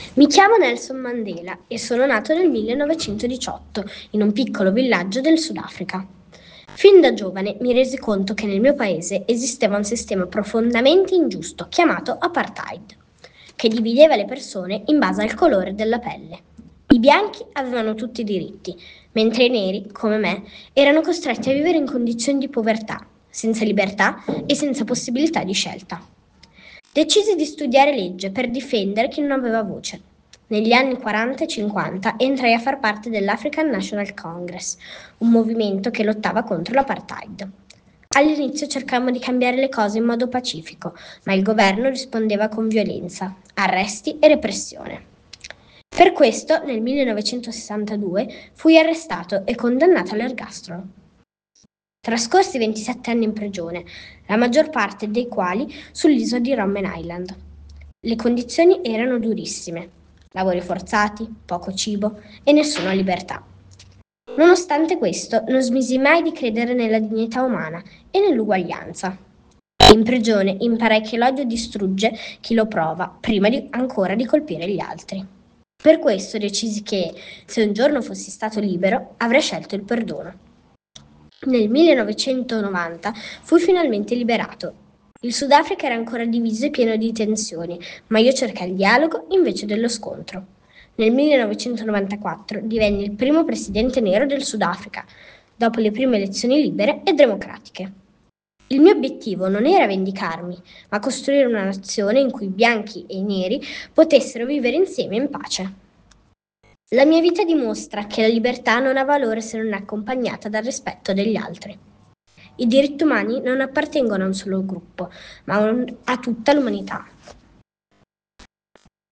Mi chiamo Nelson Mandela e sono nato nel 1918 in un piccolo villaggio del Sudafrica. Fin da giovane mi resi conto che nel mio paese esisteva un sistema profondamente ingiusto chiamato apartheid, che divideva le persone in base al colore della pelle. I bianchi avevano tutti i diritti, mentre i neri, come me, erano costretti a vivere in condizioni di povertà, senza libertà e senza possibilità di scelta. Decisi di studiare legge per difendere chi non aveva voce. Negli anni 40 e 50 entrai a far parte dell'African National Congress, un movimento che lottava contro l'apartheid. All'inizio cercammo di cambiare le cose in modo pacifico, ma il governo rispondeva con violenza, arresti e repressione. Per questo, nel 1962, fui arrestato e condannato all'ergastolo. Trascorsi 27 anni in prigione, la maggior parte dei quali sull'isola di Robben Island. Le condizioni erano durissime: lavori forzati, poco cibo e nessuna libertà. Nonostante questo, non smisi mai di credere nella dignità umana e nell'uguaglianza. In prigione imparai che l'odio distrugge chi lo prova prima ancora di colpire gli altri. Per questo decisi che, se un giorno fossi stato libero, avrei scelto il perdono. Nel 1990 fui finalmente liberato. Il Sudafrica era ancora diviso e pieno di tensioni, ma io cercai il dialogo invece dello scontro. Nel 1994 divenni il primo presidente nero del Sudafrica, dopo le prime elezioni libere e democratiche. Il mio obiettivo non era vendicarmi, ma costruire una nazione in cui i bianchi e i neri potessero vivere insieme in pace. La mia vita dimostra che la libertà non ha valore se non è accompagnata dal rispetto degli altri. I diritti umani non appartengono a un solo gruppo, ma a tutta l'umanità.